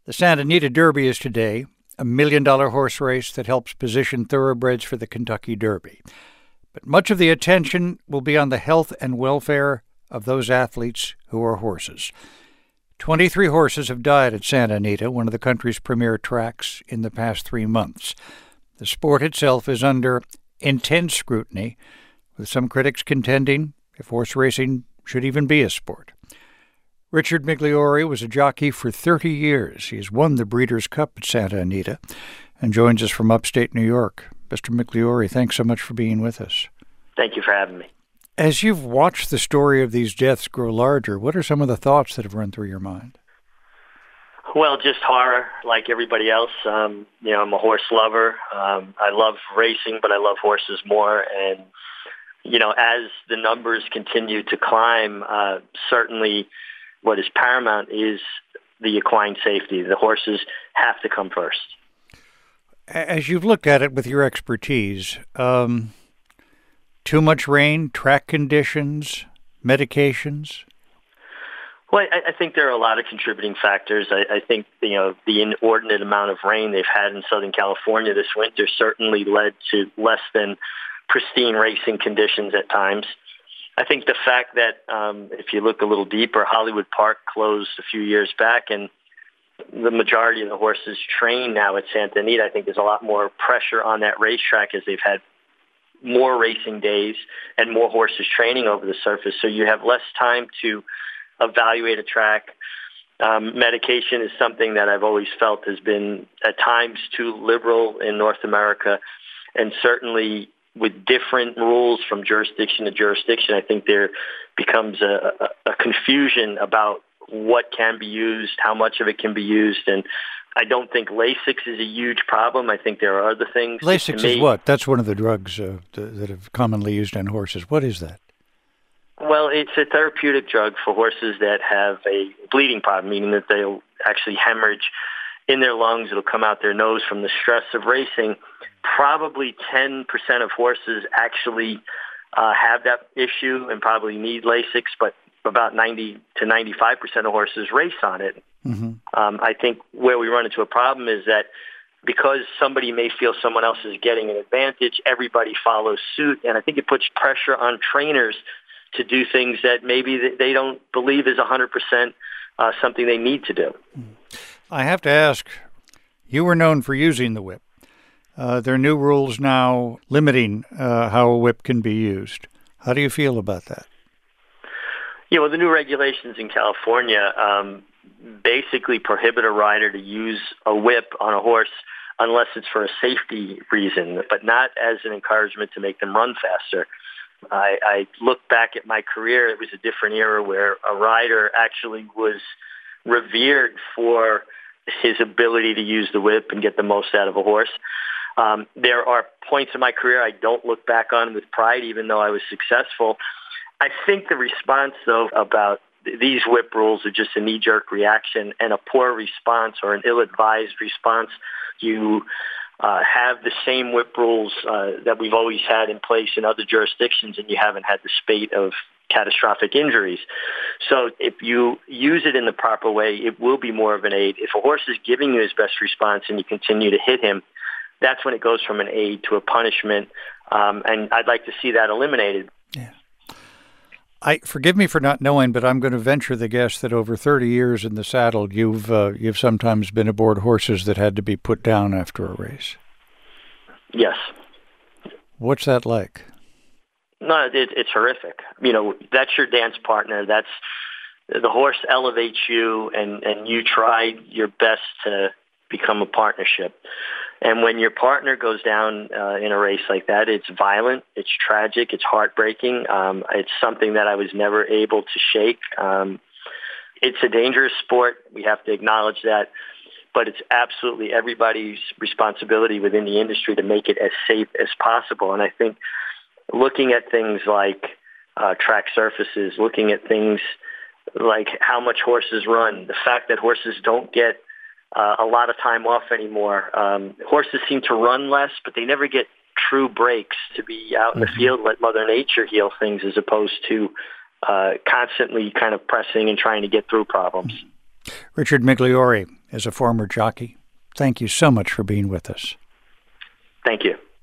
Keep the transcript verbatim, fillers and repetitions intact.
The Santa Anita Derby is today, a million-dollar horse race that helps position thoroughbreds for the Kentucky Derby. But much of the attention will be on the health and welfare of those athletes who are horses. twenty-three horses have died at Santa Anita, one of the country's premier tracks, in the past three months. The sport itself is under intense scrutiny, with some critics contending if horse racing should even be a sport. Richard Migliore was a jockey for thirty years. He has won the Breeders' Cup at Santa Anita and joins us from upstate New York. Mister Migliore, thanks so much for being with us. Thank you for having me. As you've watched the story of these deaths grow larger, what are some of the thoughts that have run through your mind? Well, just horror, like everybody else. Um, you know, I'm a horse lover. Um, I love racing, but I love horses more. And, you know, as the numbers continue to climb, uh, certainly what is paramount is the equine safety. The horses have to come first. As you've looked at it with your expertise, um, too much rain, track conditions, medications? Well, I, I think there are a lot of contributing factors. I, I think, you know, the inordinate amount of rain they've had in Southern California this winter certainly led to less than pristine racing conditions at times. I think the fact that um, if you look a little deeper, Hollywood Park closed a few years back, and the majority of the horses trained now at Santa Anita. I think there's a lot more pressure on that racetrack as they've had more racing days and more horses training over the surface. So you have less time to evaluate a track. Um, medication is something that I've always felt has been at times too liberal in North America, and certainly with different rules from jurisdiction to jurisdiction, I think there becomes a, a, a confusion about what can be used, how much of it can be used, and I don't think Lasix is a huge problem. I think there are other things. Lasix is what? That's one of the drugs uh, that are commonly used on horses. What is that? Well, it's a therapeutic drug for horses that have a bleeding problem, meaning that they'll actually hemorrhage in their lungs. It'll come out their nose from the stress of racing. Probably ten percent of horses actually uh, have that issue and probably need Lasix, but about ninety to ninety-five percent of horses race on it. Mm-hmm. Um, I think where we run into a problem is that because somebody may feel someone else is getting an advantage, everybody follows suit, and I think it puts pressure on trainers to do things that maybe they don't believe is one hundred percent uh, something they need to do. I have to ask, you were known for using the whip. Uh, there are new rules now limiting uh, how a whip can be used. How do you feel about that? Yeah, well, the new regulations in California um, basically prohibit a rider to use a whip on a horse unless it's for a safety reason, but not as an encouragement to make them run faster. I, I look back at my career, it was a different era where a rider actually was revered for his ability to use the whip and get the most out of a horse. Um, there are points in my career I don't look back on with pride, even though I was successful. I think the response, though, about these whip rules are just a knee-jerk reaction and a poor response or an ill-advised response. You uh, have the same whip rules uh, that we've always had in place in other jurisdictions, and you haven't had the spate of catastrophic injuries. So if you use it in the proper way, it will be more of an aid. If a horse is giving you his best response and you continue to hit him, that's when it goes from an aid to a punishment, um, and I'd like to see that eliminated. Yeah. I forgive me for not knowing, but I'm going to venture the guess that over thirty years in the saddle, you've uh, you've sometimes been aboard horses that had to be put down after a race. Yes. What's that like? No, it, it's horrific. You know, that's your dance partner. That's the horse elevates you, and, and you try your best to become a partnership. And when your partner goes down uh, in a race like that, it's violent, it's tragic, it's heartbreaking. Um, it's something that I was never able to shake. Um, it's a dangerous sport. We have to acknowledge that. But it's absolutely everybody's responsibility within the industry to make it as safe as possible. And I think looking at things like uh, track surfaces, looking at things like how much horses run, the fact that horses don't get Uh, a lot of time off anymore. Um, horses seem to run less, but they never get true breaks to be out in the field, let Mother Nature heal things as opposed to uh, constantly kind of pressing and trying to get through problems. Richard Migliore, as a former jockey. Thank you so much for being with us. Thank you.